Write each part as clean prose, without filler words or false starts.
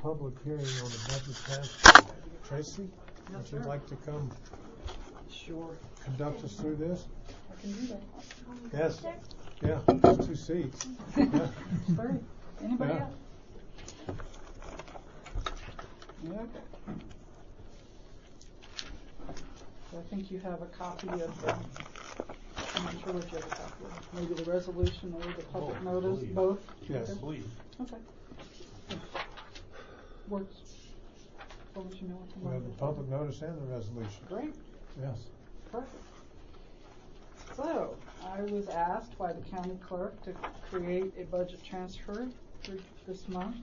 public hearing on the budget transfer. Tracy, would you like to come conduct us through this? I can do that. Yes. Yeah, there's 2 seats. Yeah. Sorry. Anybody else? Okay. So I think you have a copy of the, I'm not sure what you have a copy of. Maybe the resolution or the public notice, both? Yes. Okay. Okay. Works. As long as you know what We have the public notice and the resolution. Great. Yes. Perfect. So, I was asked by the county clerk to create a budget transfer for this month.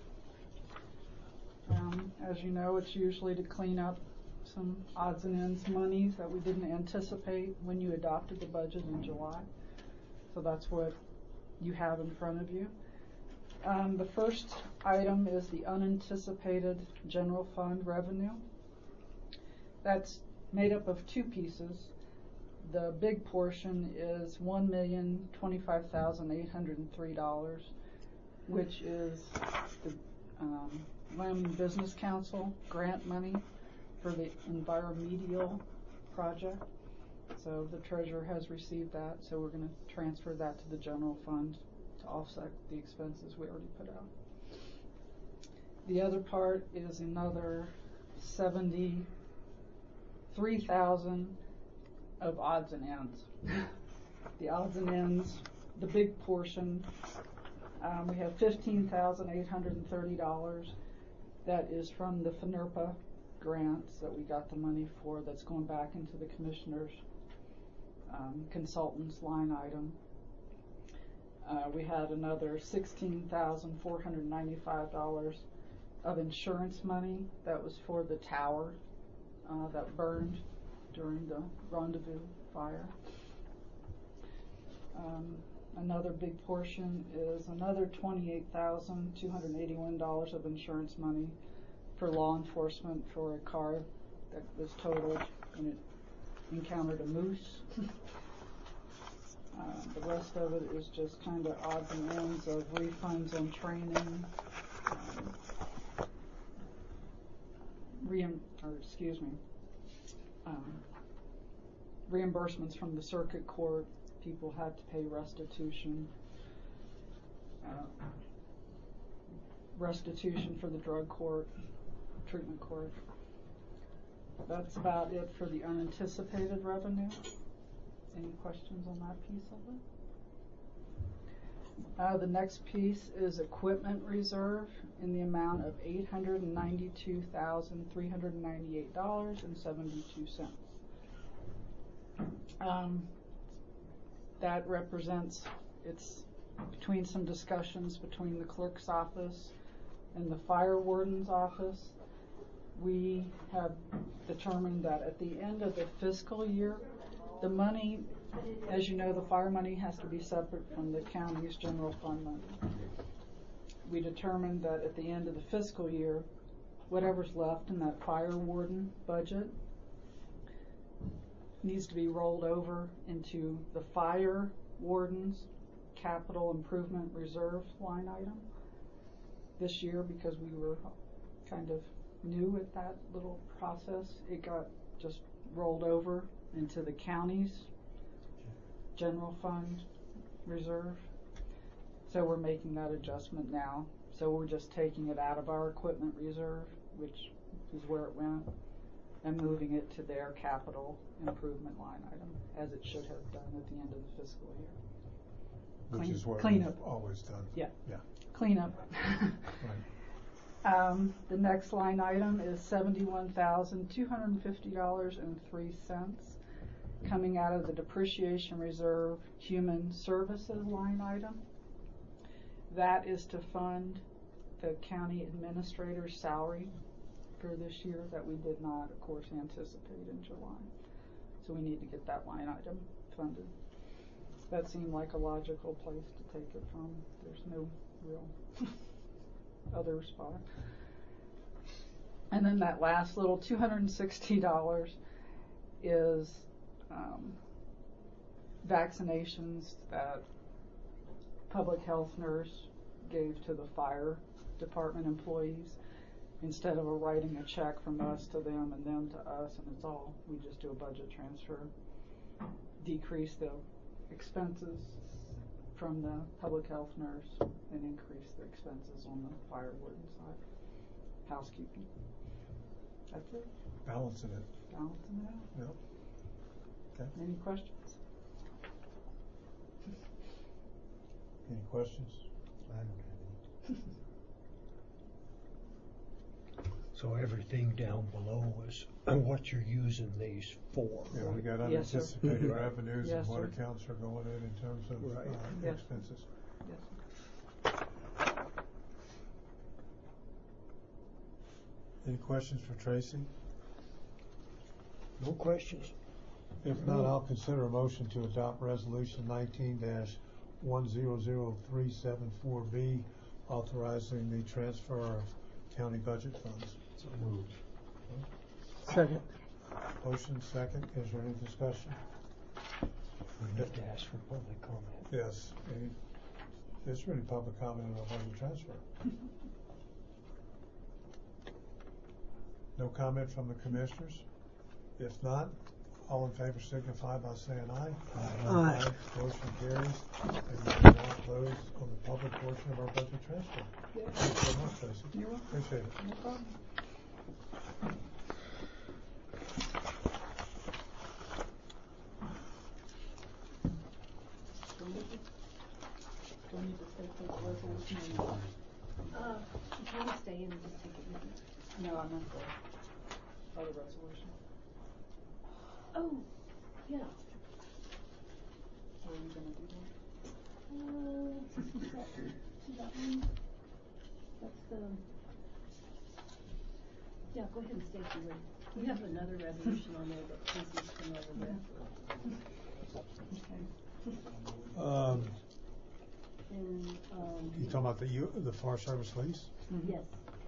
As you know, it's usually to clean up some odds and ends monies that we didn't anticipate when you adopted the budget in July. So that's what you have in front of you. The first item is the unanticipated general fund revenue. That's made up of 2 pieces. The big portion is $1,025,803, which is the Wyoming Business Council grant money for the environmental project. So the treasurer has received that, so we're going to transfer that to the general fund to offset the expenses we already put out. The other part is another $73,000 of odds and ends. The odds and ends, the big portion, we have $15,830 that is from the FNRPA grants that we got the money for, that's going back into the commissioner's consultants line item. We had another $16,495 of insurance money that was for the tower that burned during the Rendezvous fire. Another big portion is another $28,281 of insurance money for law enforcement for a car that was totaled when it encountered a moose. The rest of it is just kind of odds and ends of refunds on training, reimbursements from the circuit court. People had to pay restitution. Restitution for the drug court, treatment court. That's about it for the unanticipated revenue. Any questions on that piece of it? The next piece is equipment reserve in the amount of $892,398.72. That represents, it's between some discussions between the clerk's office and the fire warden's office. We have determined that at the end of the fiscal year, the money, as you know, the fire money has to be separate from the county's general fund money. We determined that at the end of the fiscal year, whatever's left in that fire warden budget needs to be rolled over into the fire warden's capital improvement reserve line item this year, because we were kind of new at that little process. It got just rolled over into the county's general fund reserve. So we're making that adjustment now. So we're just taking it out of our equipment reserve, which is where it went, and moving it to their capital improvement line item, as it should have done at the end of the fiscal year. Which is what we've always done. Yeah. Yeah. Cleanup. Right. The next line item is $71,250.03 coming out of the depreciation reserve human services line item. That is to fund the county administrator's salary for this year that we did not, of course, anticipate in July. So we need to get that line item funded. That seemed like a logical place to take it from. There's no real other spot. And then that last little $260 is vaccinations that public health nurse gave to the fire department employees. Instead of writing a check from us to them and them to us, and it's all, we just do a budget transfer. Decrease the expenses from the public health nurse and increase the expenses on the fire warden side. Housekeeping. That's it. Balancing it. Balancing it out. Yep. Okay. Any questions? Any questions? I don't have any. So everything down below is what you're using these for. Yeah, we got Yes, sir. unanticipated Right. revenues Yes, and what sir. accounts are going in terms of Right. Yes. expenses. Yes. Any questions for Tracy? No questions. If not, I'll consider a motion to adopt resolution 19-100374B, authorizing the transfer of county budget funds. So moved. Second. Motion second. Is there any discussion? We need to ask for public comment. Yes. Is there any public comment on the budget transfer? No comment from the commissioners? If not, all in favor signify by saying aye. Aye. Motion carries. And we can now close on the public portion of our budget transfer. Thanks so much, Tracy. You're welcome. Appreciate it. No problem. Do I need to stay for the resolution or not? If you want to stay in and just take it with you. No, I meant the other resolution. Oh, yeah. Or are you gonna do that? Is that one? That's the, yeah, go ahead and stay if you're ready. We have another resolution on there that Casey's come over with. Okay. And, You talking about the Fire Service lease? yes.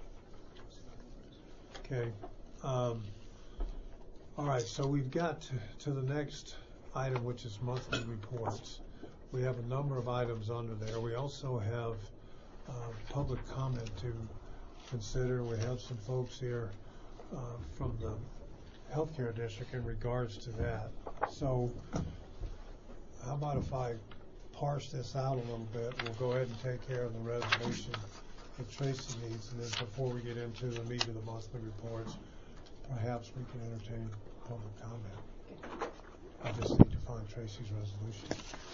Okay. All right, so we've got to the next item, which is monthly reports. We have a number of items under there. We also have public comment to consider. We have some folks here from the healthcare district in regards to that. So how about if I parse this out a little bit? We'll go ahead and take care of the resolution that Tracy needs, and then before we get into the meat of the monthly reports, perhaps we can entertain public comment. I just need to find Tracy's resolution.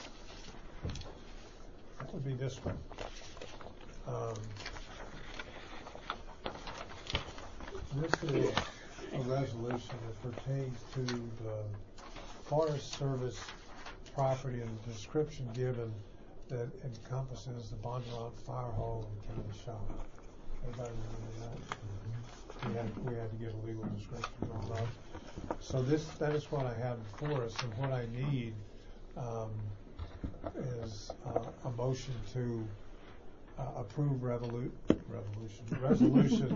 That would be this one. This is a resolution that pertains to the Forest Service property and the description given that encompasses the Bondurant Fire Hall and County Shop. Everybody remember that? We had to give a legal description on that. So that is what I have before us, and what I need is a motion to approve resolution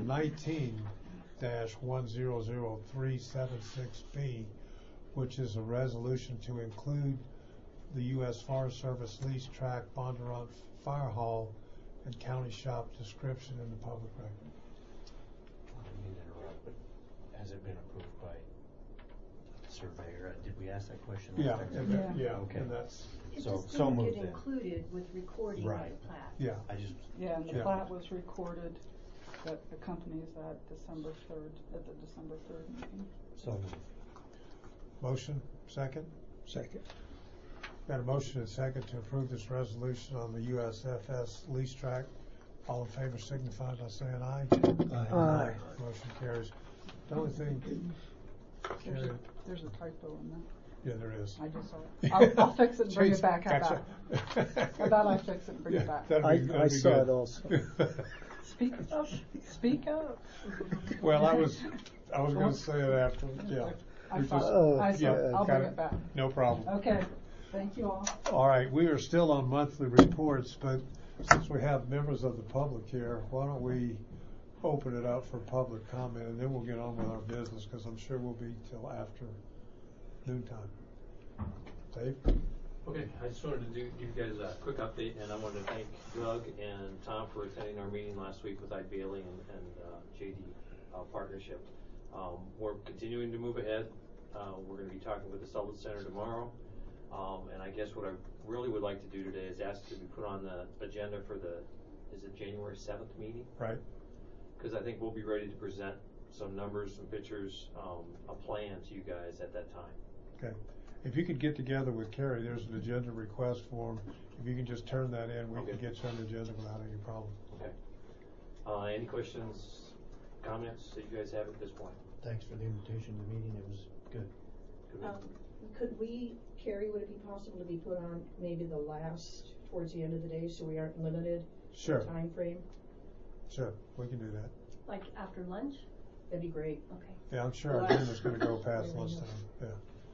19-100376B, which is a resolution to include the U.S. Forest Service lease tract, Bondurant Fire Hall, and County Shop description in the public record. I didn't mean to interrupt, but has it been approved by the surveyor? Did we ask that question? Yeah, last time? and Okay. and that's, It So just moved didn't get then. included with recording of Right. the plat. yeah. I just, Yeah, and the Yeah. plat was recorded that accompanies that December 3rd, at the December 3rd meeting. so moved. Motion, second? Second. Got a motion and second to approve this resolution on the USFS lease tract. All in favor signify by saying aye. Aye. Motion carries. The only thing, There's a typo in that. yeah, there is. I just saw it. I'll fix it and bring it back. How about? How about I fix it and bring it back? I saw it also. Speak up. Speak up. Well, I was going to say it after, yeah. I We saw just- it. I saw it. I'll bring kinda- it back. No problem. Okay. Thank you all. All right, we are still on monthly reports, but since we have members of the public here, why don't we open it up for public comment, and then we'll get on with our business, because I'm sure we'll be till after noontime. Dave? Okay, I just wanted to give you guys a quick update, and I wanted to thank Doug and Tom for attending our meeting last week with Bailey and JD partnership. We're continuing to move ahead. We're going to be talking with the Sullivan Center tomorrow, and I guess what I really would like to do today is ask to be put on the agenda for is it January 7th meeting? Right. Because I think we'll be ready to present some numbers, some pictures, a plan to you guys at that time. Okay. If you could get together with Carrie, there's an agenda request form. If you can just turn that in, we can get you on the agenda without any problem. Okay. Any questions, comments that you guys have at this point? Thanks for the invitation to the meeting. It was good. Could we, Carrie, would it be possible to be put on maybe the last, towards the end of the day, so we aren't limited? Sure. Time frame? Sure, we can do that. Like after lunch? That'd be great. Okay. Yeah, I'm sure our agenda's going to go past lunchtime. Yeah.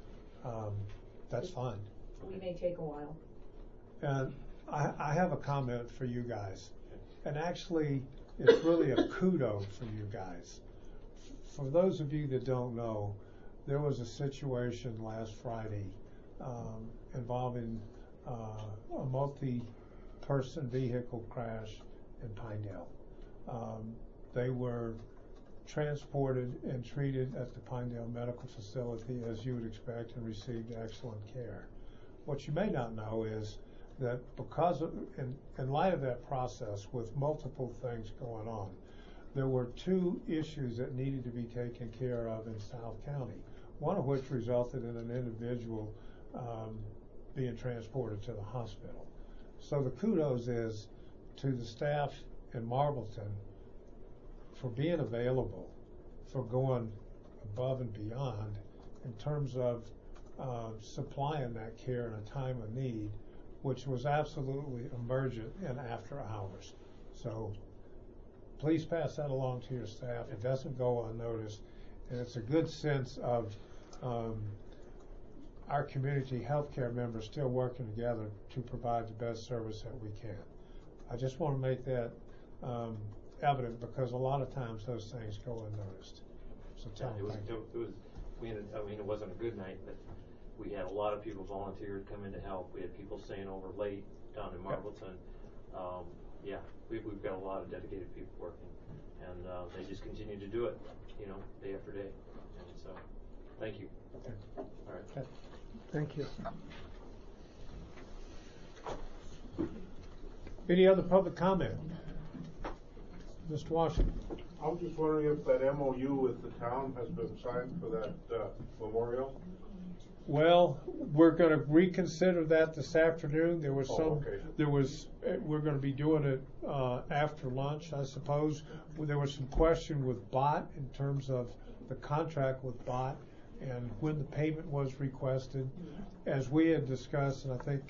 That's fine. We may take a while. And I have a comment for you guys. And actually, it's really a kudo for you guys. For those of you that don't know, there was a situation last Friday involving a multi-person vehicle crash in Pinedale. They were transported and treated at the Pinedale Medical Facility as you would expect and received excellent care. What you may not know is that because of, in light of that process with multiple things going on, there were two issues that needed to be taken care of in South County, one of which resulted in an individual being transported to the hospital. So the kudos is to the staff in Marbleton for being available, for going above and beyond in terms of supplying that care in a time of need, which was absolutely emergent and after hours. So please pass that along to your staff. It doesn't go unnoticed, and it's a good sense of our community healthcare members still working together to provide the best service that we can. I just want to make that evident because a lot of times those things go unnoticed. So tell me. It wasn't a good night, but we had a lot of people volunteered come in to help. We had people staying over late down in Marbleton. We've got a lot of dedicated people working, and they just continue to do it, day after day. And so, thank you. Okay. All right. Okay. Thank you. Any other public comment? Mr. Washington. I was just wondering if that MOU with the town has been signed for that memorial? Well, we're going to reconsider that this afternoon. There was okay. We're going to be doing it after lunch, I suppose. There was some question with BOT in terms of the contract with BOT and when the payment was requested. As we had discussed, and I think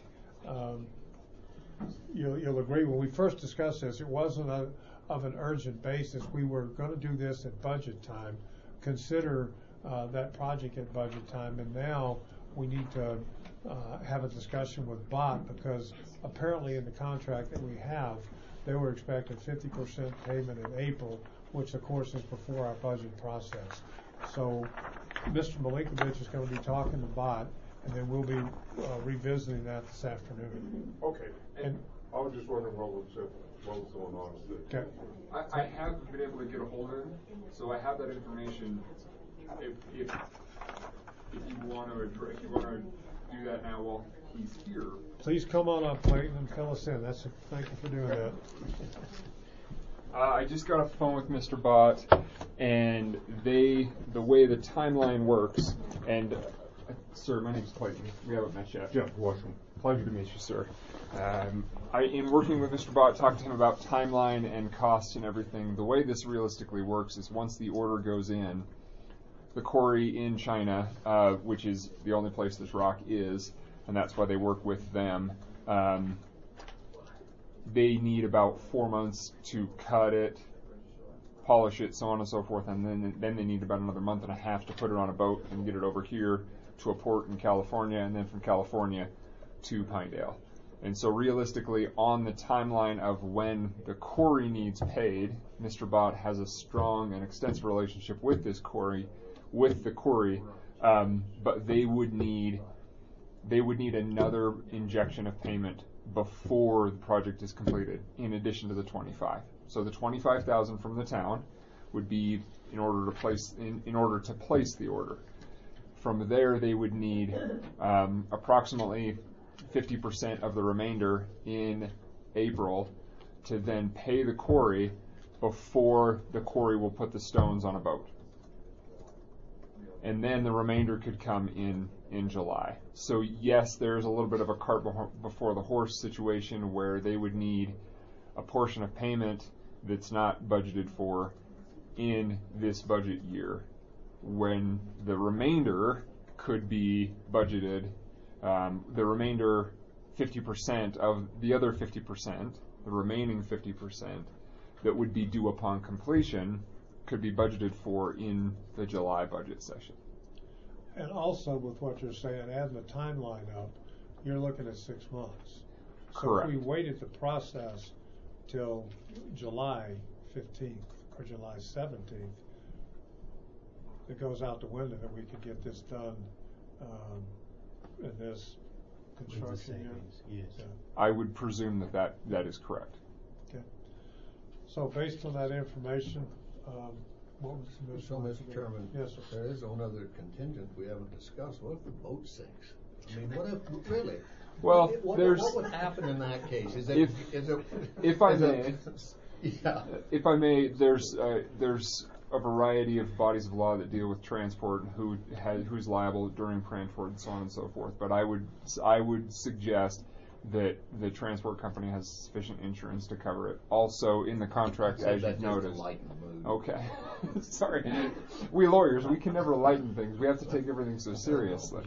you'll agree, when we first discussed this, it wasn't of an urgent basis. We were going to do this at budget time, consider that project at budget time, and now we need to have a discussion with BOT because apparently in the contract that we have, they were expecting 50% payment in April, which of course is before our budget process. So Mr. Milinkovich is going to be talking to BOT, and then we'll be revisiting that this afternoon. Okay. And I was just wondering what was going on with it. Okay. I have been able to get a hold of him, so I have that information. If you want to do that now while he's here. Please come on up, Clayton, and fill us in. Thank you for doing that. I just got off the phone with Mr. Bott, and the way the timeline works, and sir, my name is Clayton. We haven't met yet. Jeff Washington. Pleasure to meet you, sir. In working with Mr. Bott, talked to him about timeline and cost and everything. The way this realistically works is once the order goes in, the quarry in China, which is the only place this rock is, and that's why they work with them, they need about 4 months to cut it, polish it, so on and so forth, and then they need about another month and a half to put it on a boat and get it over here to a port in California, and then from California to Pinedale. And so realistically, on the timeline of when the quarry needs paid, Mr. Bott has a strong and extensive relationship with the quarry, but they would need they would need another injection of payment before the project is completed, in addition to the 25. So the 25,000 from the town would be in order to place the order. From there, they would need approximately 50% of the remainder in April to then pay the quarry before the quarry will put the stones on a boat. And then the remainder could come in July. So yes, there's a little bit of a cart before the horse situation where they would need a portion of payment that's not budgeted for in this budget year, when the remainder could be budgeted, the remainder 50% of the other 50%, the remaining 50% that would be due upon completion could be budgeted for in the July budget session. And also with what you're saying, adding the timeline up, you're looking at 6 months. So Correct. if we waited the process till July 15th or July 17th, it goes out the window that we could get this done in this construction year. Yes. Yeah. I would presume that is correct. Okay. So based on that information, what was the So, Mr. Chairman, Yes, sir. there is one other contingent we haven't discussed. What if the boat sinks? I mean, what if, really? Well, what would happen in that case? Is it, if I may, yeah. If I may, there's a variety of bodies of law that deal with transport and who's liable during transport and so on and so forth. But I would suggest that the transport company has sufficient insurance to cover it. Also, in the contract, as you've noticed. Okay, sorry. We lawyers, we can never lighten things. We have to take everything so seriously.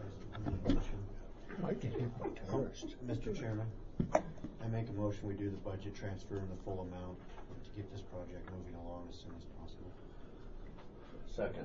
I can hit my toast. Mr. Chairman, I make a motion we do the budget transfer in the full amount to get this project moving along as soon as possible. Second.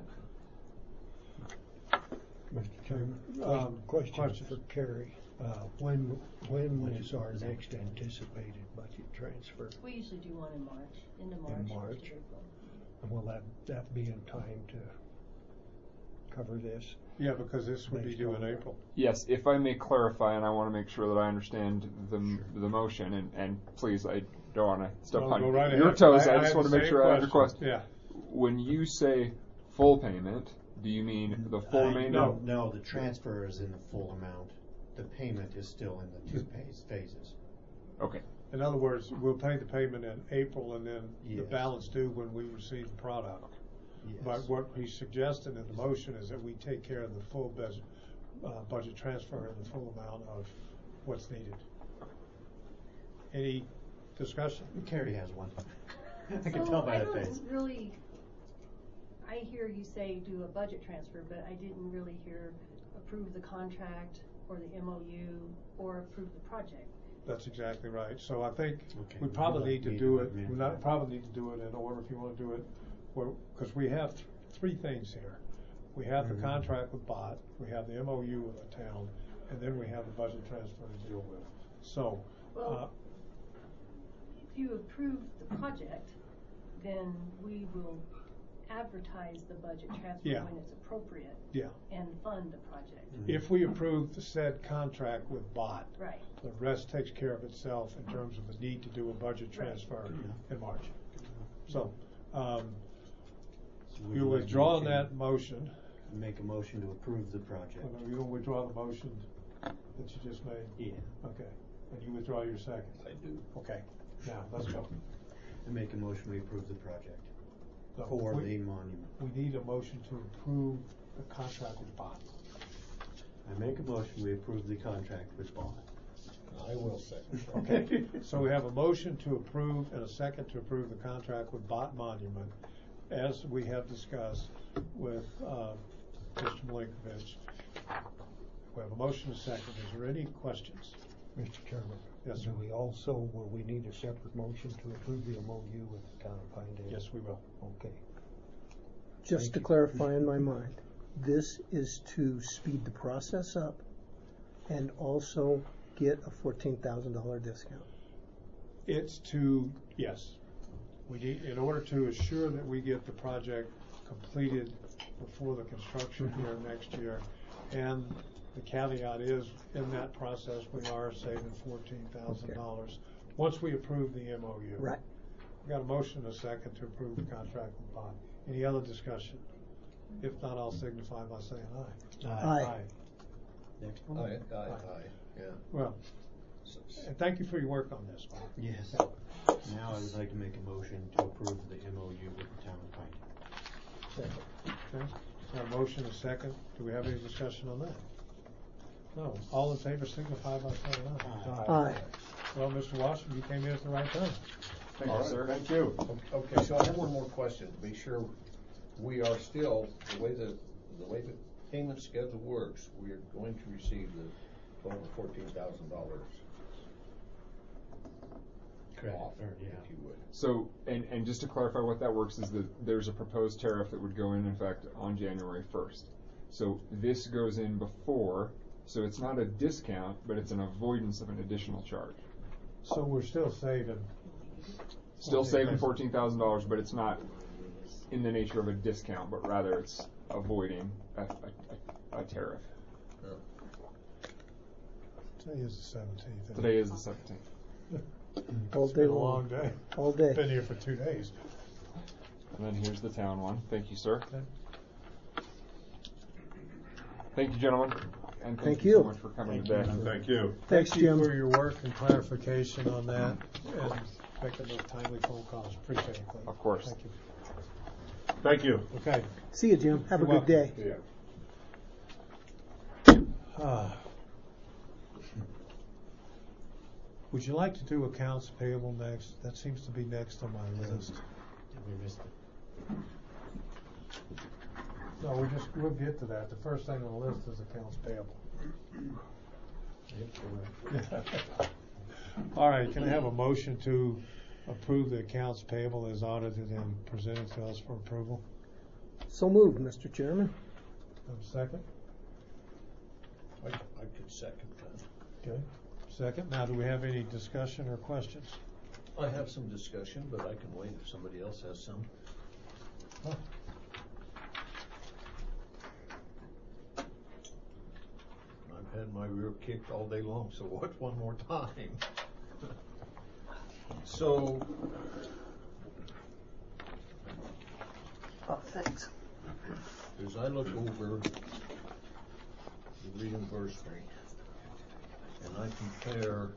Mr. Chairman, question for Carrie. When is our next anticipated budget transfer? We usually do one in March, into March. In March? to April. And will that be in time to cover this? Yeah, because this would be due in April. Yes, if I may clarify, and I want to make sure that I understand the motion, and please, I don't want to step on your toes. I just want to make sure I have your question. Yeah. When you say full payment, do you mean the full remainder? No, the transfer is in the full amount. The payment is still in the two phases. Okay. In other words, we'll pay the payment in April and then the Yes. balance due when we receive the product. Yes. But what he's suggesting in the motion is that we take care of the full budget transfer and the full amount of what's needed. Any discussion? Carrie has one. I can tell by the face. I hear you say do a budget transfer, but I didn't really hear approve the contract or the MOU or approve the project. That's exactly right. So I think Okay. we probably need to do it. amend We that. probably need to do it in order if you want to do it. Because we have three things here. We have the contract with BOT, we have the MOU with the town, and then we have the budget transfer to deal with. So, Well, if you approve the project, then we will advertise the budget transfer Yeah. when it's appropriate yeah, and fund the project. if we approve the said contract with BOT, Right. the rest takes care of itself in terms of the need to do a budget transfer in March. So, Would you like withdraw me to that motion. Make a motion to approve the project. You will withdraw the motion that you just made? Yeah. Okay. And you withdraw your second? I do. Okay. Now, let's go. I make a motion we approve the project No, for we- the monument. We need a motion to approve the contract with BOT. I make a motion we approve the contract with BOT. I will second. Okay, so we have a motion to approve and a second to approve the contract with BOT Monument, as we have discussed with Mr. Malinkovich. We have a motion and a second. Is there any questions? Mr. Chairman? Yes, sir. Do we also, will we need a separate motion to approve the MOU with the town of Pinedale? Yes, we will. Okay. Just to clarify in my mind, this is to speed the process up and also get a $14,000 discount. It's to, yes, we need, in order to assure that we get the project completed before the construction here next year, and The caveat is, in that process, we are saving $14,000 once we approve the MOU. Right. We got a motion and a second to approve the contract with Bond. Any other discussion? If not, I'll signify by saying aye. Aye. Next Aye, one? yeah. Well, and thank you for your work on this, Bob. Yes. Now I would like to make a motion to approve the MOU with the town of Pine. Okay. Got a motion and a second. Do we have any discussion on that? No. All in favor signify by saying aye. Aye. Well, Mr. Washington, you came in at the right time. Thank All you, right, sir. Thank you. Okay, so I have one more question to be sure we are still, the way the payment schedule works, we are going to receive the total $14,000 off, if you would. So, and just to clarify what that works is that there's a proposed tariff that would go in effect on January 1st. So this goes in before, so it's not a discount, but it's an avoidance of an additional charge. So we're still saving. Still saving $14,000, but it's not in the nature of a discount, but rather it's avoiding a tariff. Today is the 17th. Today is the 17th. All It's day been a long. long day. All day. Been here for 2 days. And then here's the town one. Thank you, sir. Okay. Thank you, gentlemen. And Thank you you. so much for coming today. Thank you. Thanks, Thank you Jim. for your work and clarification on that and making those timely phone calls. Appreciate it, Clint. Of course. Thank you. Thank you. Okay. See you, Jim. Have a You're good day. Yeah. Would you like to do accounts payable next? That seems to be next on my list. We missed it. No, we'll get to that. The first thing on the list is accounts payable. All right, can I have a motion to approve the accounts payable as audited and presented to us for approval? So moved, Mr. Chairman. Have a second? I could second that. Okay. Second. Now, do we have any discussion or questions? I have some discussion, but I can wait if somebody else has some. Huh. I've had my rear kicked all day long, so what's one more time? So, Oh, thanks. as I look over the reimbursement and I compare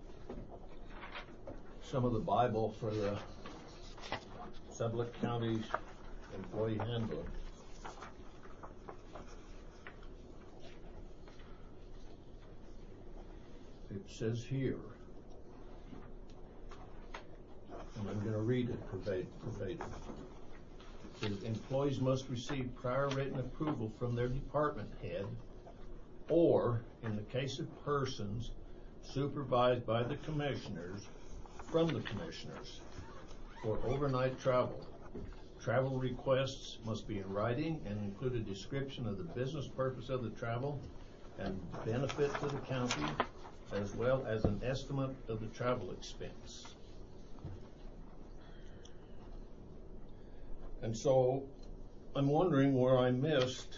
some of the Bible for the Sublette County's employee handbook, it says here, and I'm going to read it verbatim. It says, employees must receive prior written approval from their department head, or, in the case of persons supervised by the commissioners, from the commissioners, for overnight travel. Travel requests must be in writing and include a description of the business purpose of the travel and benefit to the county, as well as an estimate of the travel expense. And so I'm wondering where I missed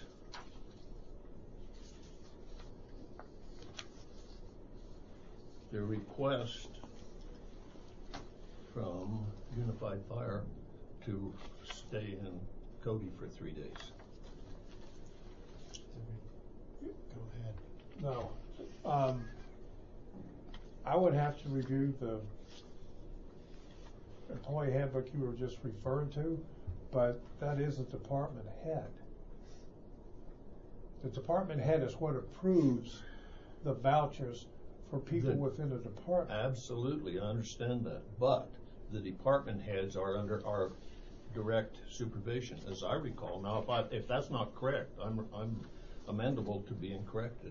the request from Unified Fire to stay in Cody for 3 days. Go ahead. No. I would have to review the employee handbook you were just referring to, but that is a department head. The department head is what approves the vouchers for people within a department. Absolutely, I understand that. But the department heads are under our direct supervision, as I recall. Now, if that's not correct, I'm amendable to being corrected.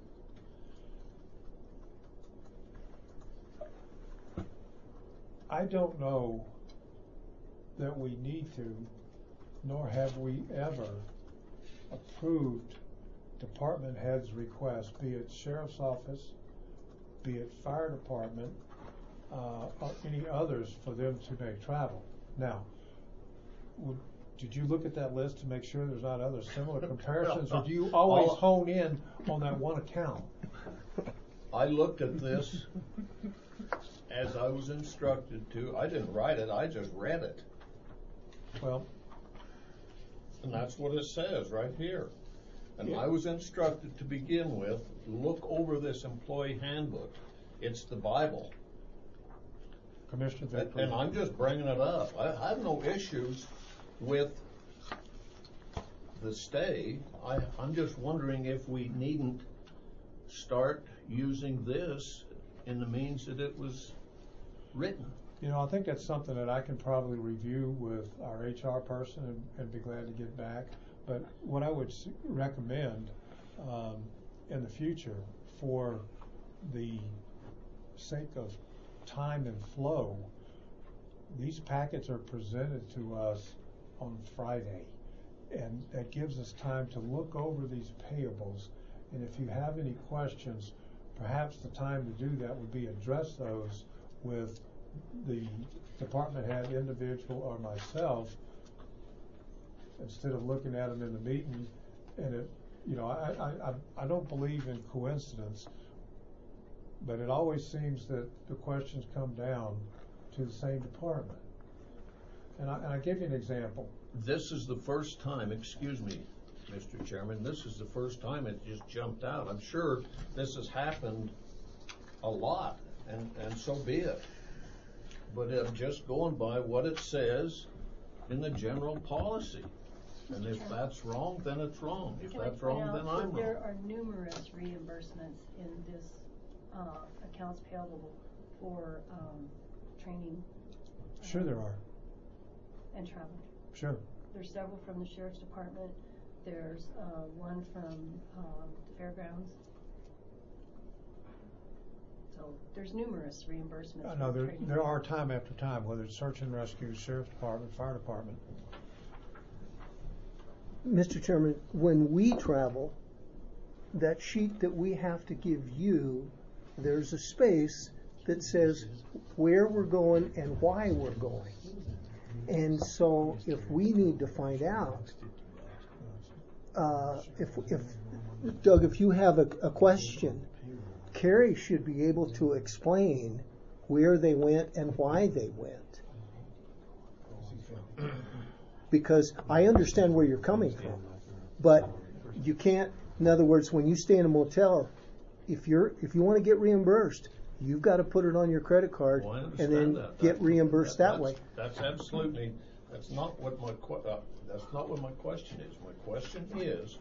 I don't know that we need to, nor have we ever approved department heads' requests, be it sheriff's office, be it fire department, or any others, for them to make travel. Now, did you look at that list to make sure there's not other similar comparisons, or do you always hone in on that one account? I looked at this as I was instructed to. I didn't write it, I just read it. Well, and that's what it says right here. And yeah. I was instructed to begin with, look over this employee handbook. It's the Bible. Commissioner Victor. And I'm just bringing it up. I have no issues with the stay. I'm just wondering if we needn't start using this in the means that it was written. You know, I think that's something that I can probably review with our HR person and be glad to get back. But what I would recommend in the future, for the sake of time and flow, these packets are presented to us on Friday, and that gives us time to look over these payables. And if you have any questions, perhaps the time to do that would be address those with the department head, individual, or myself, instead of looking at them in the meeting. And it, you know, I don't believe in coincidence, but it always seems that the questions come down to the same department. And I give you an example. This is the first time, excuse me, Mr. Chairman, this is the first time it just jumped out. I'm sure this has happened a lot, and so be it. But just going by what it says in the general policy. And if that's wrong, then it's wrong. If that's wrong, then I'm wrong. There are numerous reimbursements in this accounts payable for training. Sure there are. And travel. Sure. There's several from the Sheriff's Department. There's one from the fairgrounds. So there's numerous reimbursements. No, there are time after time, whether it's search and rescue, Sheriff's Department, Fire Department. Mr. Chairman, when we travel, that sheet that we have to give you, there's a space that says where we're going and why we're going. And so if we need to find out, if Doug, if you have a question, Carrie should be able to explain where they went and why they went. Because I understand where you're coming from, but you can't, in other words, when you stay in a motel, if you want to get reimbursed, you've got to put it on your credit card and then get reimbursed that way. That's absolutely, that's not what my question is. My question is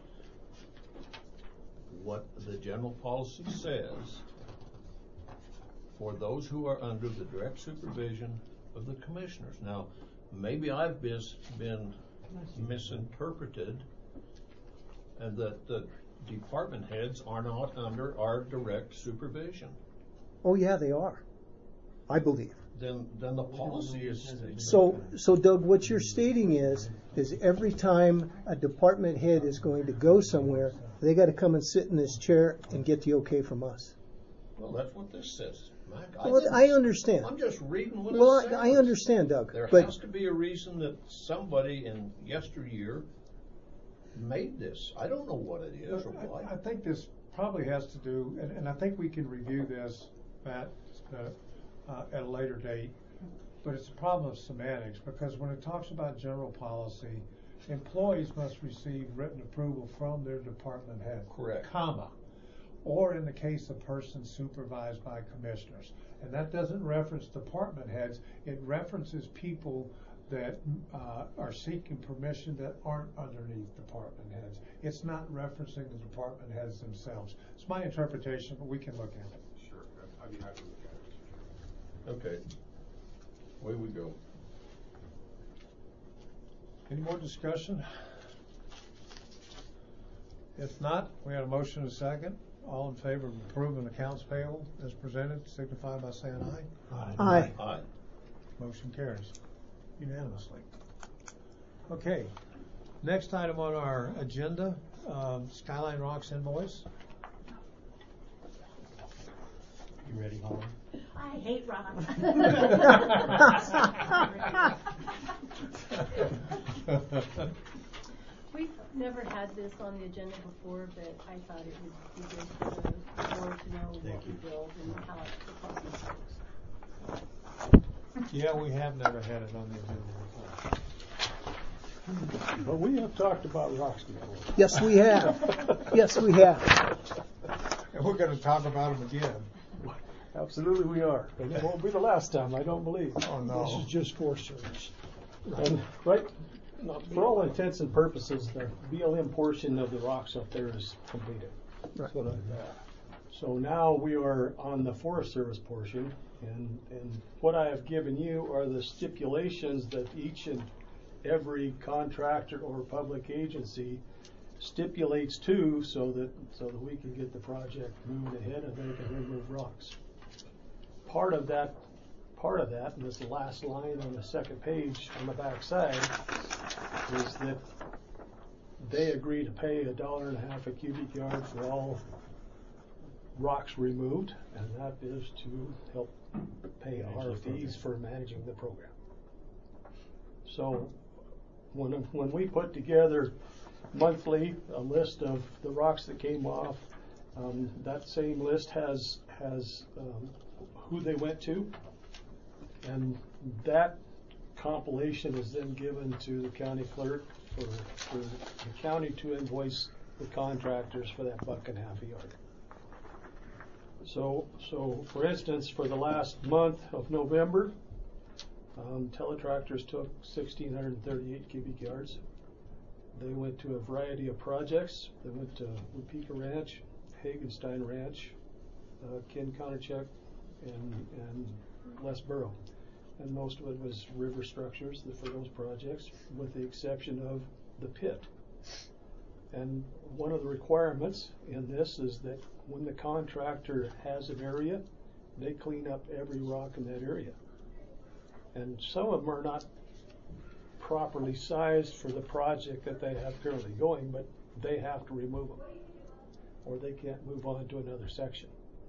what the general policy says for those who are under the direct supervision of the commissioners. Now, maybe I've been misinterpreted, and that the department heads are not under our direct supervision. Oh yeah, they are, I believe. Then the policy is... So Doug, what you're stating is every time a department head is going to go somewhere, they got to come and sit in this chair and get the okay from us. Well, that's what this says, Mac. I understand. I'm just reading what it says. Well, I understand, Doug. There has to be a reason that somebody in yesteryear made this. I don't know what it is or why. I think this probably has to do, and I think we can review this, Matt, at a later date, but it's a problem of semantics, because when it talks about general policy, employees must receive written approval from their department head. Correct. Comma. Or in the case of persons supervised by commissioners. And that doesn't reference department heads, it references people that are seeking permission that aren't underneath department heads. It's not referencing the department heads themselves. It's my interpretation, but we can look at it. Sure, I'd be happy to look at it. Okay, away we go. Any more discussion? If not, we had a motion and a second. All in favor of approving accounts payable as presented, signify by saying aye. Aye. Aye. Motion carries unanimously. Okay, next item on our agenda, Skyline Rocks invoice. You ready, Holly? I hate rocks. We've never had this on the agenda before, but I thought it would be good for the board to know what we build and how the process works. Yeah, we have never had it on the agenda before. But we have talked about rocks before. Yes, we have. Yes, we have. And we're gonna talk about them again. Absolutely we are. And it won't be the last time, I don't believe. Oh, no. This is just Forest Service. And, right, for all intents and purposes, the BLM portion of the rocks up there is completed. Right. So, so now we are on the Forest Service portion, and what I have given you are the stipulations that each and every contractor or public agency stipulates to, so that we can get the project moved ahead and they can remove rocks. Part of that, and this last line on the second page on the back side, is that they agree to pay $1.50 a cubic yard for all rocks removed, and that is to help pay our fees for managing the program. So when we put together monthly a list of the rocks that came off, that same list has who they went to, and that compilation is then given to the county clerk for the county to invoice the contractors for that $1.50 a yard. So for instance, for the last month of November, Teletractors took 1,638 cubic yards. They went to a variety of projects. They went to Wapika Ranch, Hagenstein Ranch, Ken Konachuk, and Westboro. And most of it was river structures for those projects, with the exception of the pit. And one of the requirements in this is that when the contractor has an area, they clean up every rock in that area. And some of them are not properly sized for the project that they have currently going, but they have to remove them, or they can't move on to another section.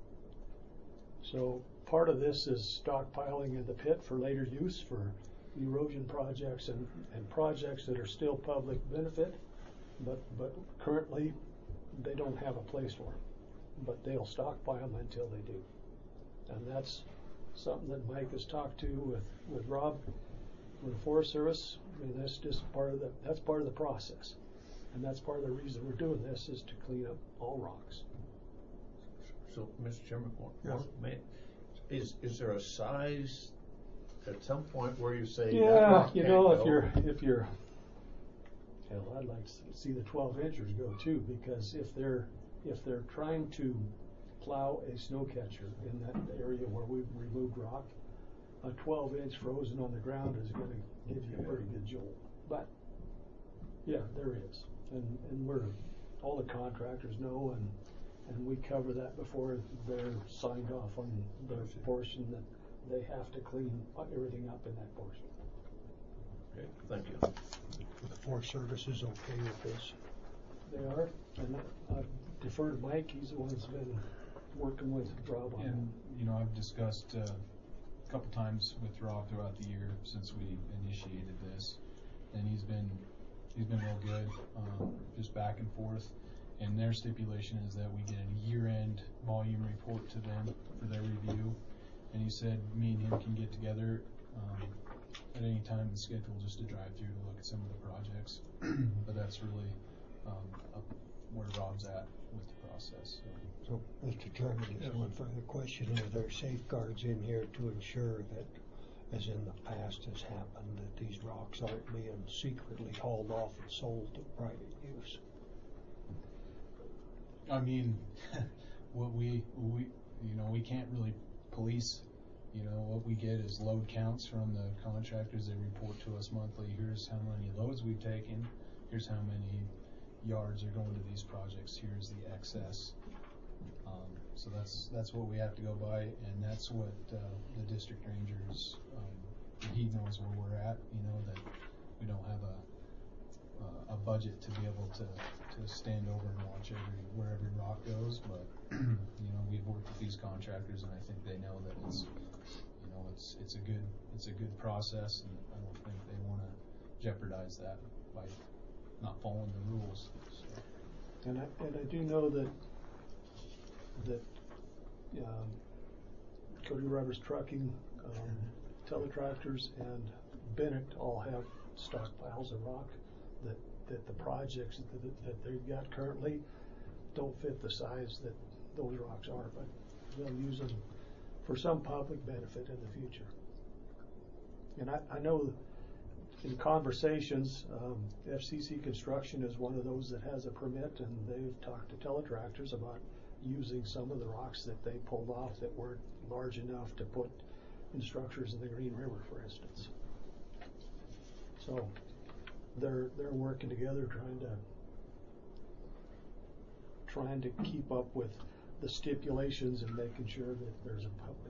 So part of this is stockpiling in the pit for later use for erosion projects and projects that are still public benefit, but currently they don't have a place for them. But they'll stockpile them until they do. And that's something that Mike has talked to with Rob from the Forest Service. I mean, that's just part of the process. And that's part of the reason we're doing this, is to clean up all rocks. So, Mr. Chairman, Yes. is there a size at some point where you say Yeah, that rock you can't know, go? if you're hell, I'd like to see the 12 inchers go too, because if they're trying to plow a snow catcher in that area where we've removed rock, a 12-inch frozen on the ground is going to give you a pretty good jolt. But yeah, there is, and we're all the contractors know, and we cover that before they're signed off on the portion that they have to clean everything up in that portion. Okay, thank you. The Forest Service is okay with this. They are, and I defer to Mike. He's the one that's been working with Rob on And I've discussed a couple times with Rob throughout the year since we initiated this, and he's been real good, just back and forth. And their stipulation is that we get a year-end volume report to them for their review. And he said me and him can get together at any time in the schedule just to drive through to look at some of the projects. But that's really where Rob's at with the process. So, Mr. Chairman, just one further question. Are there safeguards in here to ensure that, as in the past has happened, that these rocks aren't being secretly hauled off and sold to private use? I mean, what we can't really police. What we get is load counts from the contractors. They report to us monthly. Here's how many loads we've taken. Here's how many yards are going to these projects. Here's the excess. So that's what we have to go by, and that's what the district rangers. He knows where we're at. That we don't have a budget to be able to stand over and watch where every rock goes, but we've worked with these contractors, and I think they know that it's a good process, and I don't think they want to jeopardize that by not following the rules. So. And I do know that Cody Rivers Trucking, Teletractors, and Bennett all have stockpiles of rock that the projects that they've got currently don't fit the size that those rocks are, but they'll use them for some public benefit in the future. And I know in conversations, FCC Construction is one of those that has a permit, and they've talked to Teletractors about using some of the rocks that they pulled off that weren't large enough to put in structures in the Green River, for instance. So they're working together trying to keep up with the stipulations and making sure that there's a public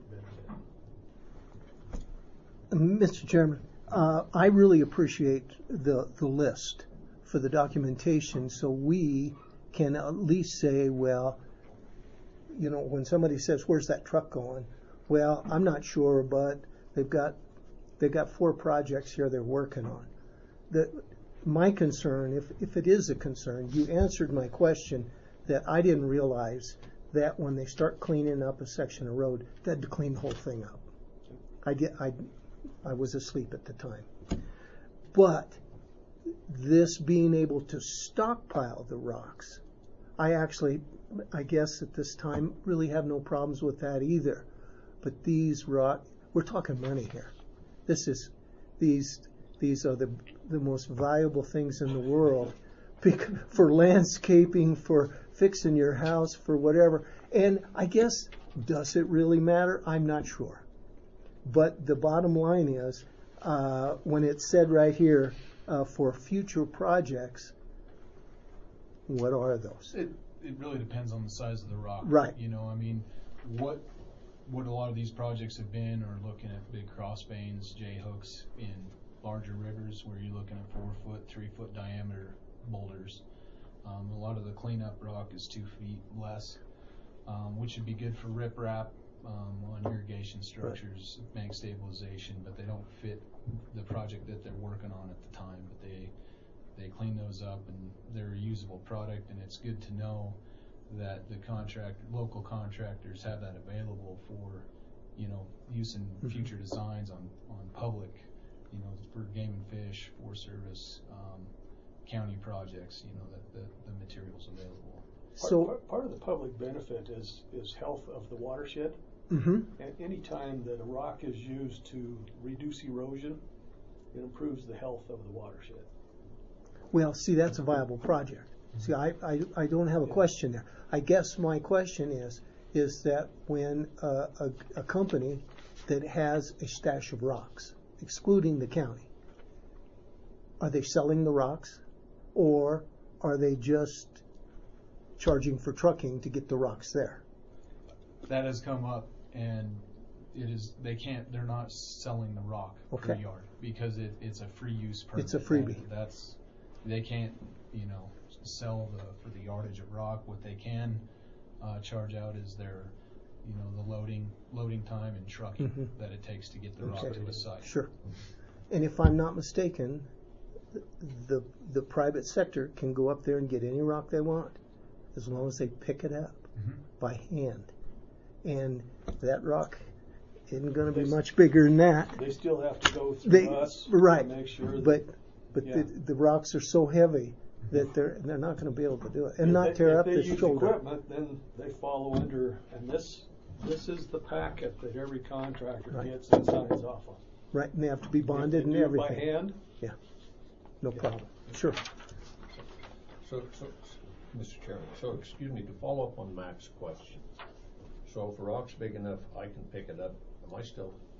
benefit. Mr. Chairman, I really appreciate the list for the documentation, so we can at least say, well, you know, when somebody says, "Where's that truck going?" Well, I'm not sure, but they've got 4 projects here they're working on. My concern, if it is a concern, you answered my question that I didn't realize that when they start cleaning up a section of road, they had to clean the whole thing up. I was asleep at the time. But this being able to stockpile the rocks, I guess at this time really have no problems with that either. But we're talking money here. These are the most valuable things in the world for landscaping, for fixing your house, for whatever. And I guess, does it really matter? I'm not sure. But the bottom line is, when it's said right here, for future projects, what are those? It really depends on the size of the rock. Right. You know, I mean, what a lot of these projects have been are looking at big crossbeams, J-hooks in larger rivers where you're looking at 4-foot, 3-foot diameter boulders. A lot of the cleanup rock is 2 feet less, which would be good for riprap on irrigation structures, bank stabilization, but they don't fit the project that they're working on at the time. But they clean those up, and they're a usable product, and it's good to know that the local contractors have that available for, you know, use in future designs on public, you know, for game and fish, Forest Service, county projects, you know, that the material's available. So part of the public benefit is health of the watershed. Mm-hmm. And any time that a rock is used to reduce erosion, it improves the health of the watershed. Well, see, that's a viable project. See, I don't have a question there. I guess my question is that when a company that has a stash of rocks, excluding the county, are they selling the rocks, or are they just charging for trucking to get the rocks there? That has come up, and they're not selling the rock per yard because it's a free use permit. It's a freebie. They can't, you know, sell for the yardage of rock. What they can charge out is their, you know, the loading time and trucking that it takes to get the rock to a site. Sure. And if I'm not mistaken, the private sector can go up there and get any rock they want, as long as they pick it up by hand. And that rock isn't going to be much bigger than that. They still have to go through us to make sure that... But the rocks are so heavy that they're not going to be able to do it, and not tear up the shoulder. If they use equipment, then they follow under, and this is the packet that every contractor gets and signs off on. Right, and they have to be bonded and everything. By hand? Yeah, no problem. Sure. So, Mr. Chairman, excuse me, to follow up on Mac's question. So if a rock's big enough, I can pick it up. Am I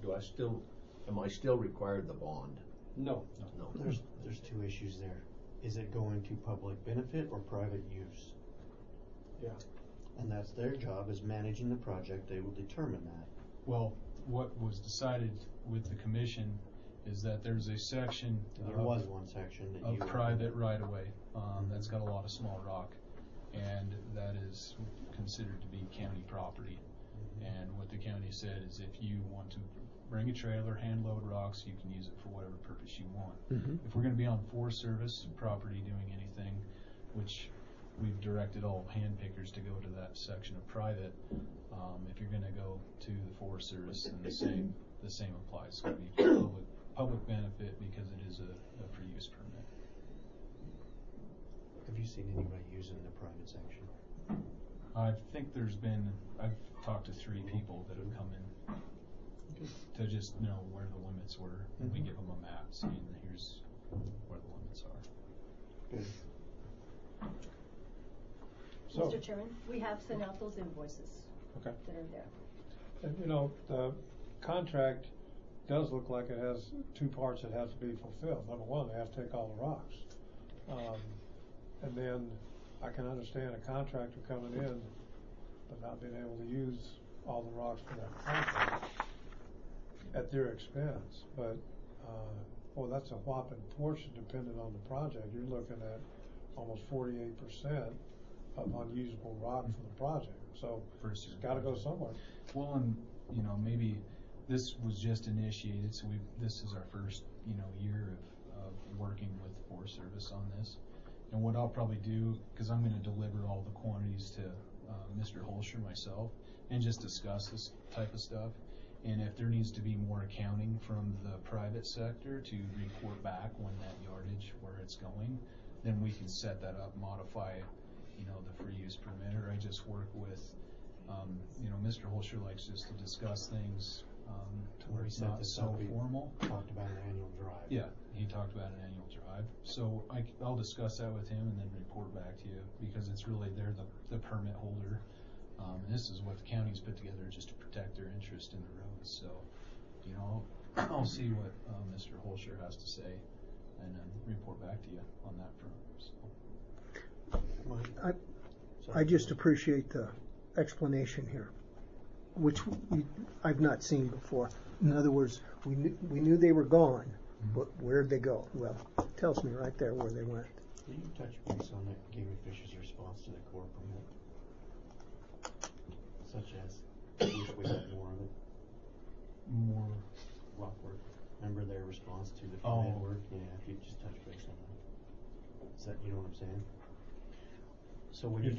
still required the bond? No. There's 2 issues there. Is it going to public benefit or private use? Yeah. And that's their job, is managing the project. They will determine that. Well, what was decided with the commission is that there's a section. There was one section that of private right-of-way that's got a lot of small rock, and that is considered to be county property. And what the county said is if you want to bring a trailer, hand load rocks, you can use it for whatever purpose you want. If we're going to be on Forest Service property doing anything, which we've directed all hand pickers to go to that section of private, if you're going to go to the Forest Service, then the same applies. It's going to be public benefit because it is a free use permit. Have you seen anybody using the private section? I think I've talked to 3 people that have come in to just know where the limits were, and we give them a map saying here's where the limits are. Good. So, Mr. Chairman, we have sent out those invoices okay. that are there. And the contract does look like it has 2 parts that have to be fulfilled. Number one, they have to take all the rocks. And then I can understand a contractor coming in but not being able to use all the rocks for that contract at their expense. But, that's a whopping portion depending on the project. You're looking at almost 48% of unusable rock for the project. So it's got to go somewhere. Well, and maybe this was just initiated, so this is our first year of working with Forest Service on this. And what I'll probably do, because I'm going to deliver all the quantities to Mr. Holscher myself, and just discuss this type of stuff. And if there needs to be more accounting from the private sector to report back when that yardage where it's going, then we can set that up, modify, the free use permit. Or I just work with, Mr. Holscher likes just to discuss things to where it's not so formal. Talked about an annual drive. Yeah, he talked about an annual drive. So I'll discuss that with him and then report back to you, because it's really they're the permit holder. And this is what the county's put together just to protect their interest in the roads. So, I'll see what Mr. Holscher has to say and then report back to you on that front. So. I just appreciate the explanation here, which I've not seen before. In other words, we knew they were gone, but where'd they go? Well, it tells me right there where they went. Will you touch base on that Game and Fish's response to the core permit? Such as, I wish we had more of it. More rock work. Remember their response to the permit work? Yeah, if you just touch base on that. Is that, you know what I'm saying? So when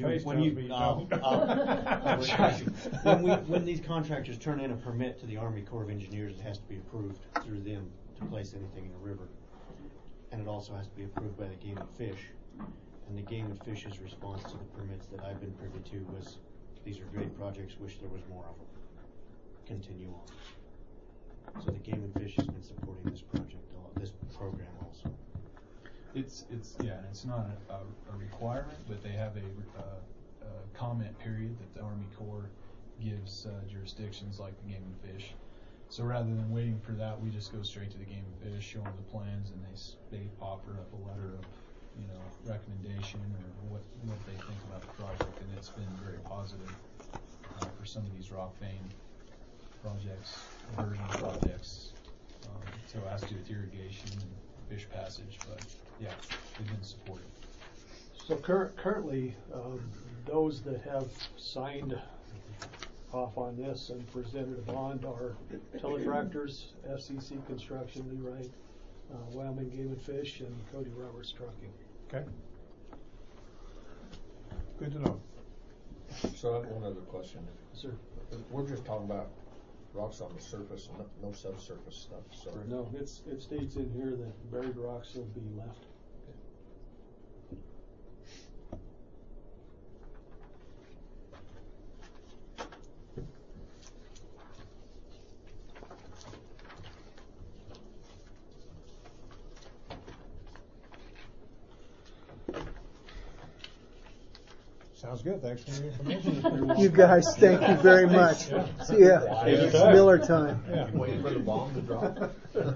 when these contractors turn in a permit to the Army Corps of Engineers, it has to be approved through them to place anything in a river, and it also has to be approved by the Game and Fish. And the Game and Fish's response to the permits that I've been privy to was, "These are great projects. Wish there was more of them. Continue on." So the Game and Fish has been supporting this project, this program also. It's not a requirement, but they have a comment period that the Army Corps gives jurisdictions like the Game and Fish. So rather than waiting for that, we just go straight to the Game and Fish, show them the plans, and they offer up a letter of recommendation or what they think about the project, and it's been very positive for some of these rock vein projects, diversion projects. So it has to do with irrigation and fish passage, but yeah, they've been supportive. So currently, those that have signed off on this and presented a bond are Teletractors, FCC Construction, Lee Wright, Wyoming Game and Fish, and Cody Roberts Trucking. Okay. Good to know. So I have one other question. Sir. We're just talking about rocks on the surface and no subsurface stuff. So no, it states in here that buried rocks will be left. Sounds good. Thanks for the information. You guys, thank you very much. See ya. It's Miller time. Yeah. Waiting for the bomb to drop.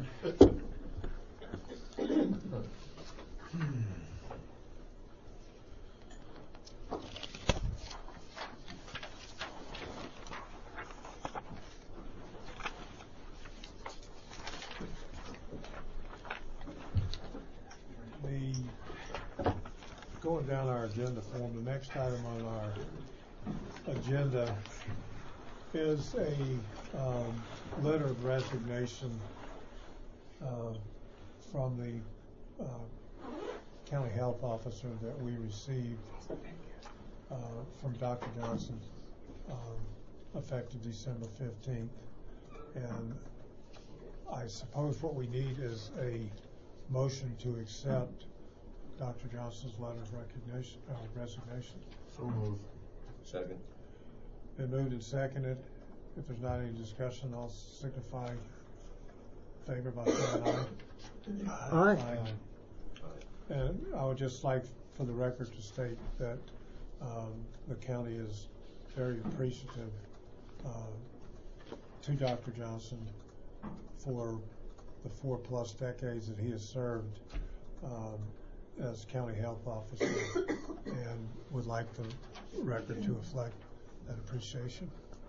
Going down our agenda form, the next item on our agenda is a letter of resignation from the county health officer that we received from Dr. Johnson effective December 15th. And I suppose what we need is a motion to accept Dr. Johnson's letter of resignation. So moved. Second. Been moved and seconded. If there's not any discussion, I'll signify favor by saying aye. Aye. And I would just like for the record to state that the county is very appreciative to Dr. Johnson for the 4+ decades that he has served as county health officer, and would like the record to reflect that appreciation.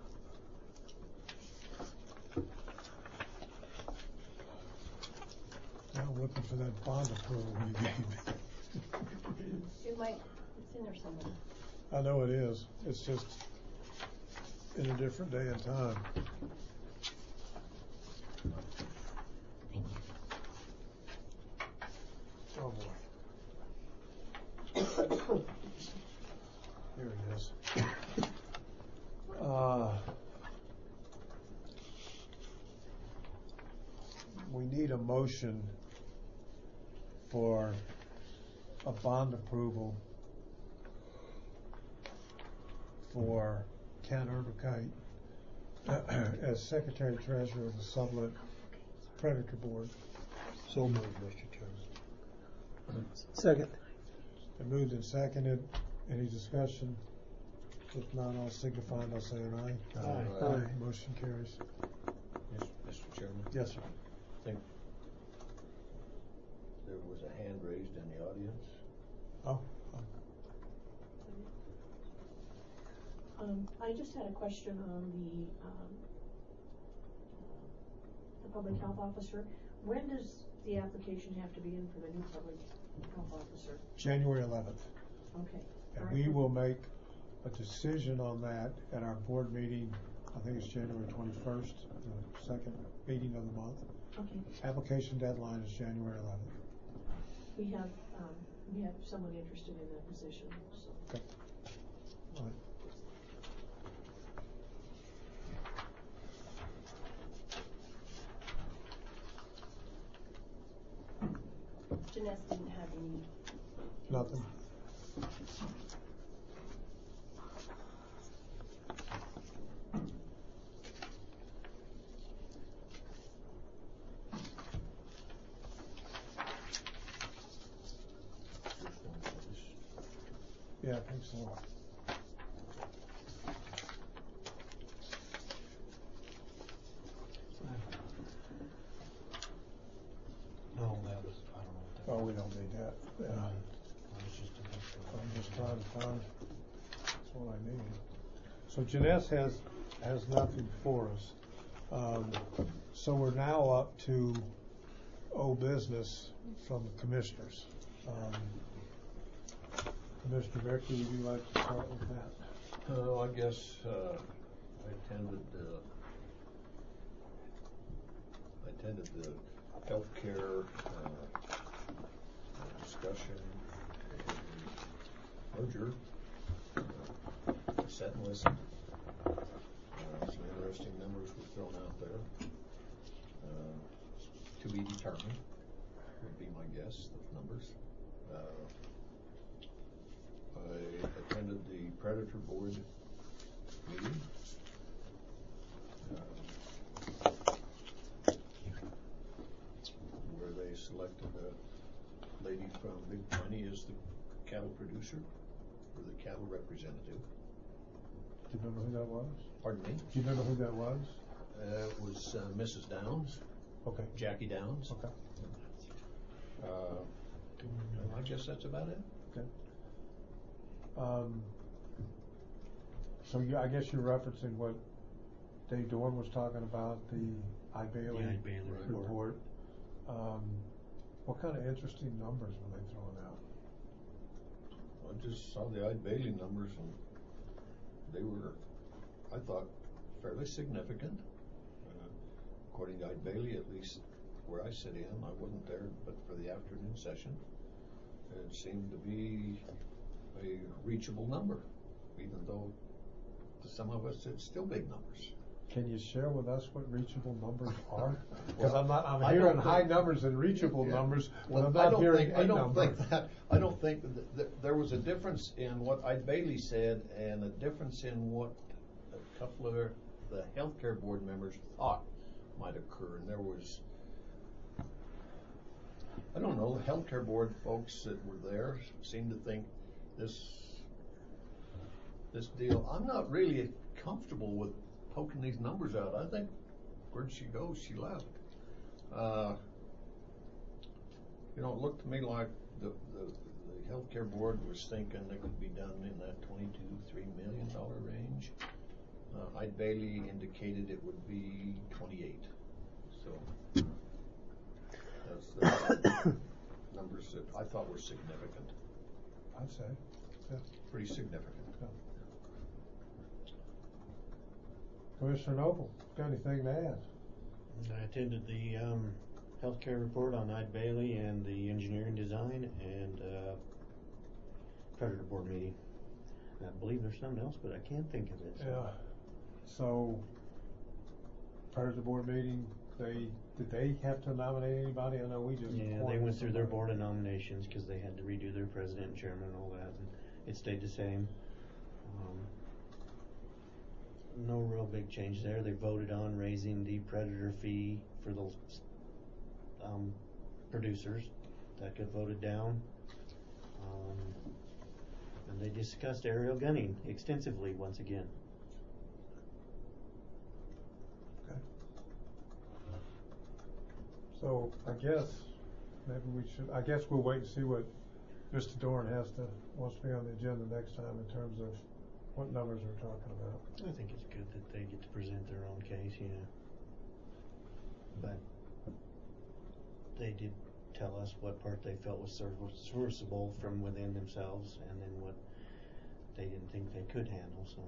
Now I'm looking for that bond approval you gave me. It's in there somewhere. I know it is. It's just in a different day and time. Oh boy. Here it is. We need a motion for a bond approval for Ken Urbichite as Secretary Treasurer of the Sublette Predator Board. So moved, Mr. Chairman. Second. Been moved and seconded. Any discussion? If not, I'll signify by saying aye. Aye. Motion carries. Yes, Mr. Chairman. Yes, sir. I think there was a hand raised in the audience. Oh. I just had a question on the public health officer. When does the application have to be in for the new public health officer? January 11th. Okay. And we will make a decision on that at our board meeting. I think it's January 21st, the second meeting of the month. Okay. Application deadline is January 11th. We have someone interested in that position. So. Okay. All right. Jeunesse didn't have any. Nothing. Yeah, thanks a lot. No, that was, I don't know what that Oh, we don't need that. Yeah. was just a. I'm just trying to find what I need. So Jeunesse has nothing for us. So we're now up to old business from the commissioners. Commissioner Becker, would you like to start with that? I guess I attended the healthcare discussion, merger, sat and listened. Some interesting numbers were thrown out there. To be determined would be my guess, those numbers. I attended the Predator Board meeting. Where they selected a lady from Big Piney as the cattle producer, or the cattle representative. Do you remember who that was? Pardon me? Do you remember who that was? It was Mrs. Downs. Okay. Jackie Downs. Okay. I guess that's about it. Okay. So I guess you're referencing what Dave Dorn was talking about, the I-Bailey report. What kind of interesting numbers were they throwing out? I just saw the Bailey numbers, and they were, I thought, fairly significant. According to Ide Bailey, at least where I sit in, I wasn't there, but for the afternoon session, it seemed to be a reachable number, even though to some of us it's still big numbers. Can you share with us what reachable numbers are? Because Well, I'm I hearing don't high think- numbers and reachable Yeah. numbers, but Well, I'm I not don't hearing think, a I don't number. think that, I don't think that there was a difference in what Ide Bailey said and a difference in what a couple of the healthcare board members thought might occur. And there was, I don't know, the healthcare board folks that were there seemed to think this deal, I'm not really comfortable with poking these numbers out. I think where'd she go? She left. You know, it looked to me like the healthcare board was thinking it could be done in that $22-3 million range. Ide Bailey indicated it would be 28. So that's numbers that I thought were significant. I'd say, yeah. Pretty significant. Yeah. Commissioner Noble, got anything to add? I attended the healthcare report on Ide Bailey and the engineering design and creditor board meeting. And I believe there's something else, but I can't think of it. Yeah. So, prior to the board meeting, did they have to nominate anybody? I know we just Yeah, they appointed went through their somebody. board of nominations because they had to redo their president and chairman and all that, and it stayed the same. No real big change there. They voted on raising the predator fee for those producers. That got voted down. And they discussed aerial gunning extensively once again. Okay. So I guess maybe I guess we'll wait and see what Mr. Dorn wants to be on the agenda next time in terms of what numbers we're talking about. I think it's good that they get to present their own case, But they did tell us what part they felt was serviceable from within themselves and then what they didn't think they could handle, so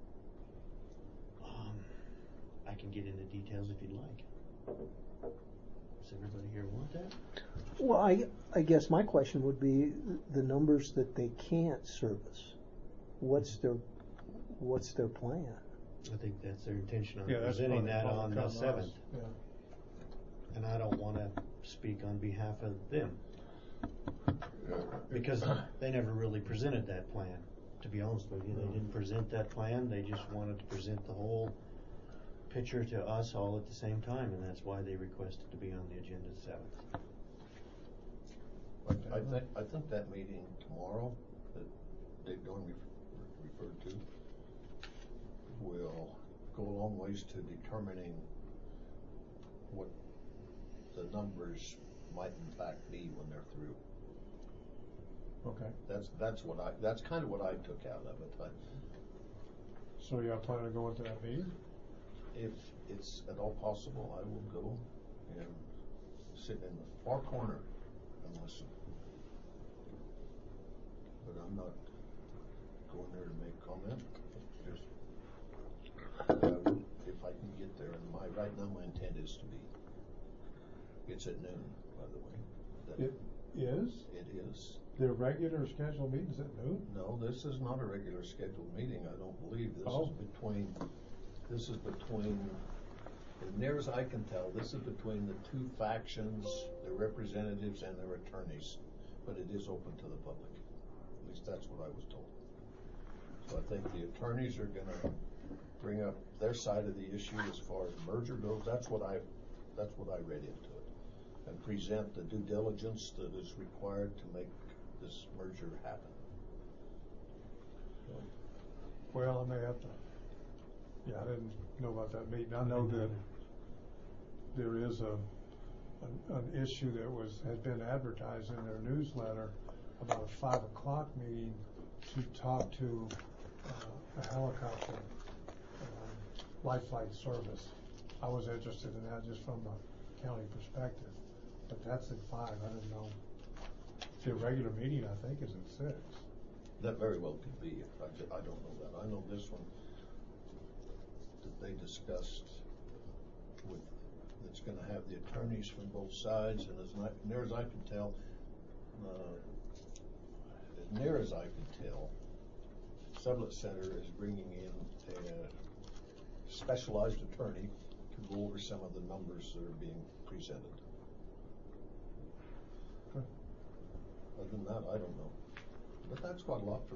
I can get into details if you'd like. Does everybody here want that? Well, I guess my question would be the numbers that they can't service. What's their plan? I think that's their intention on Yeah, that's presenting probably that what on will the come to 7th. us. Yeah. And I don't want to speak on behalf of them because they never really presented that plan. To be honest with you, they didn't present that plan. They just wanted to present the whole picture to us all at the same time, and that's why they requested to be on the agenda the 7th. I think that meeting tomorrow that Dave Dorn referred to will go a long ways to determining what the numbers might in fact be when they're through. Okay. That's kind of what I took out of it. So you're planning to go into that meeting? If it's at all possible, I will go and sit in the far corner and listen. But I'm not going there to make comment. Just if I can get there, and right now my intent is to be. It's at noon, by the way. It is? It is. Their regular scheduled meetings at noon? No, this is not a regular scheduled meeting. I don't believe This is between, as near as I can tell, this is between the two factions, their representatives and their attorneys. But it is open to the public. At least that's what I was told. So I think the attorneys are going to bring up their side of the issue as far as merger goes. That's what I read into it, and present the due diligence that is required to make this merger happen. So, Well, I may have to. Yeah, I didn't know about that meeting. I know that there is an issue that has been advertised in their newsletter about a 5 o'clock meeting to talk to a helicopter life flight service. I was interested in that just from a county perspective, but that's at 5. I didn't know. The regular meeting, I think, is at 6. that very well could be. I don't know that. I know this one. that they discussed with, that's gonna have the attorneys from both sides, and as near as I can tell, Sublette Center is bringing in a specialized attorney to go over some of the numbers that are being presented. Other than that, I don't know. But that's quite a lot for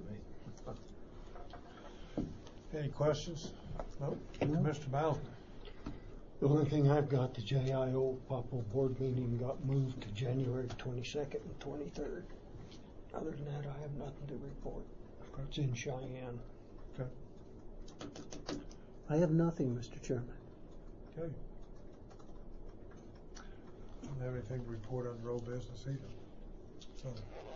me. Any questions? No? Mr. Bowden? The only thing I've got, the JIO Popple board meeting got moved to January 22nd and 23rd. Other than that, I have nothing to report. It's in Cheyenne. Okay. I have nothing, Mr. Chairman. Okay. Don't have anything to report on road business either. So,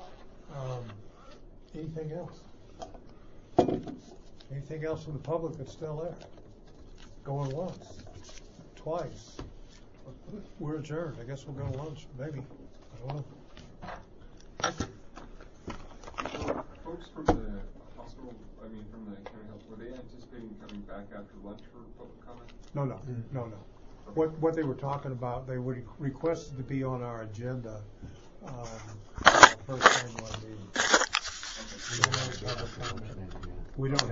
anything else? Anything else from the public that's still there? Going once, twice. We're adjourned. I guess we'll go to lunch, maybe. I don't know. Folks from the hospital, from the county health, were they anticipating coming back after lunch for public comment? No. What they were talking about, they would requested to be on our agenda first time one meeting. We don't